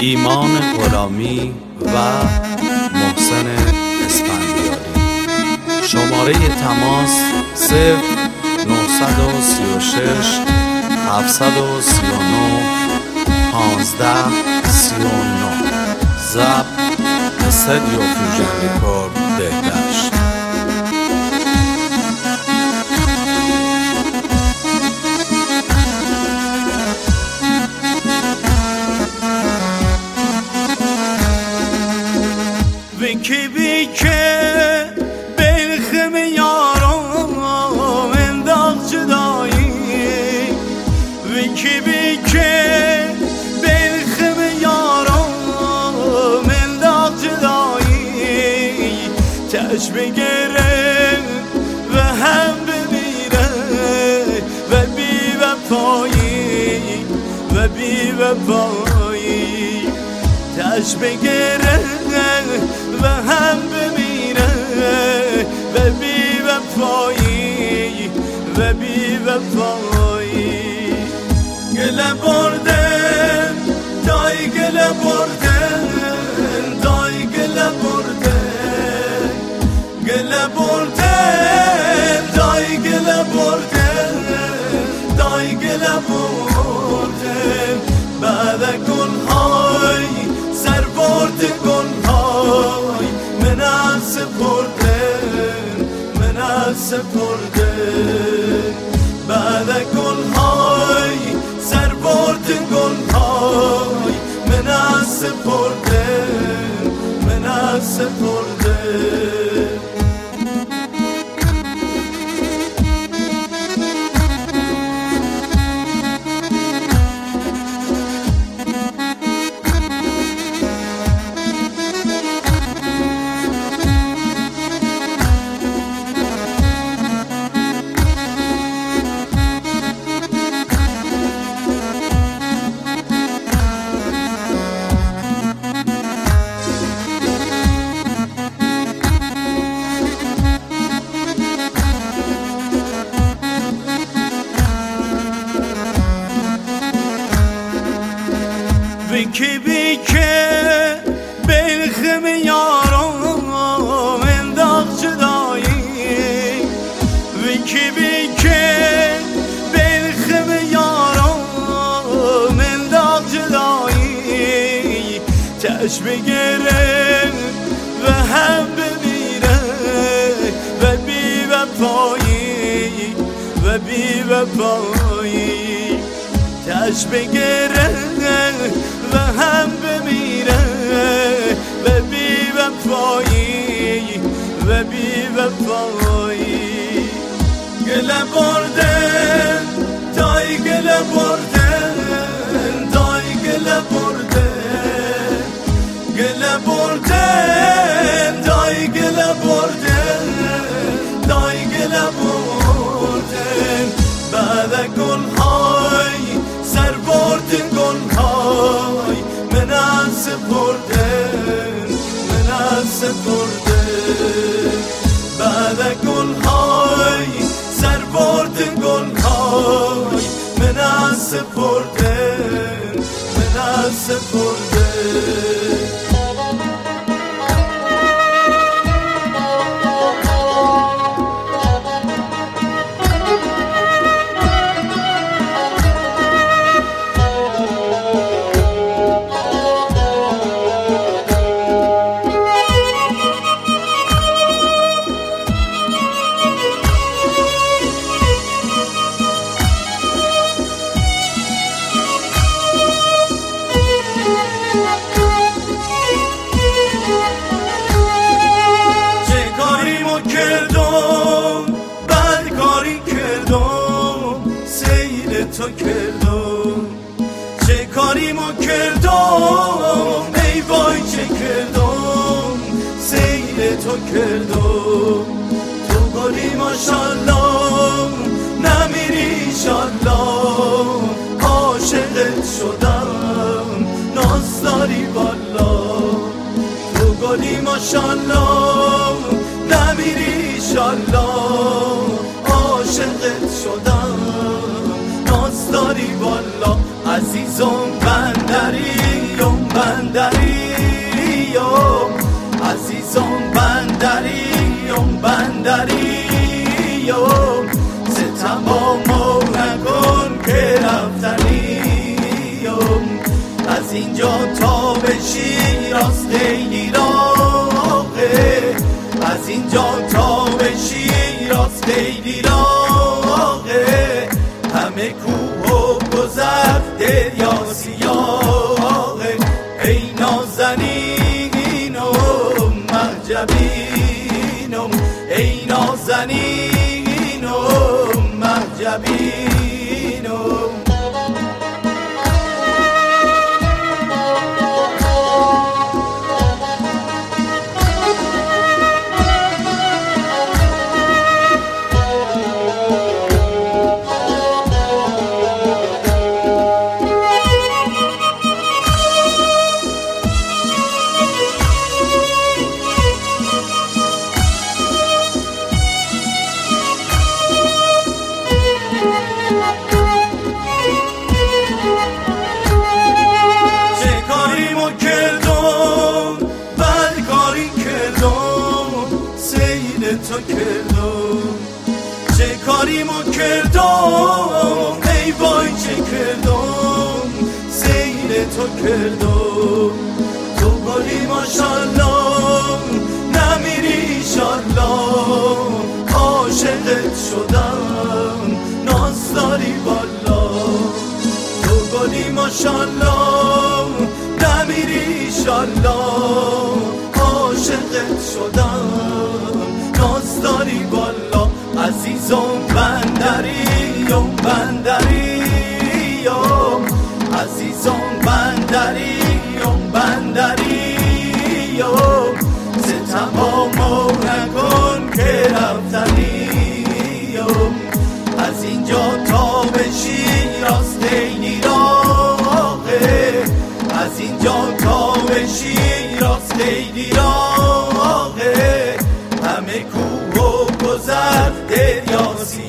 ایمان غلامی و محسن اسفندیاری. شماره تماس 0936 739 1539. ضبط استودیو فیوژن ریکورد بهداشت. وکی بی که بلخم یارم انداخت جدایی، وکی بی که بلخم یارم انداخت جدایی، چشم بگیره و هم بمیره و بی وفایی و بی وفایی، چشم بگیره و هم بمیره و بی وفایی و بی وفایی. گله بردن دای گله بردن دای گله بردن گله بردن دای گله بردن دای گله بردن بعد گلهای سر برد گلهای من از سپردن من از سپردن بعد گلهای سر برد گلهای من از سپردن من از سپردن. وکی بی که بلخم یارم انداخت جدایی، وکی بی که بلخم یارم انداخت جدایی، چشم بگیره و هم بمیره و بی وفایی و بی وفایی، چشم بگیره و هم بمیره و بی وفایی و بی وفایی. گله بردن دای گله بردن دای گله بردن گله بردن دای گله بردن دای گله بردن بعد گلهای سر برد گلهای من از سپردن من از سپردن بعد گلهای سر برد گلهای من از سپردن من از سپردن. تو کردم چه کاری ما کردم ای وای چه کردم سیل تو کردم تو گلی ماشالله نمیری شالله عاشقت شدم ناز داری والا تو گلی ماشالله نمیری شالله عاشقت شدم ناز داری والا عزیزم بندریم همه کوه و گذر دریا سیاهه ای نازنینم مهجبینم ای نازنینم مهجبینم تو کردم چه کاریمو کردم ای وای چه کردم سیل تو کردم تو گلی ماشالله نمیری ایشالله عاشقت شدم ناز داری بالا تو گلی ماشالله نمیری ایشالله عاشقت شدم ناز داری بالا عزیزم بندریم بندریم عزیزم بندریم بندریم ز تمامو نکن که رفتنیم از اینجا تا به شیراز خیلی راهه از اینجا تا به شیراز خیلی راهه همه کوه و گذر دریا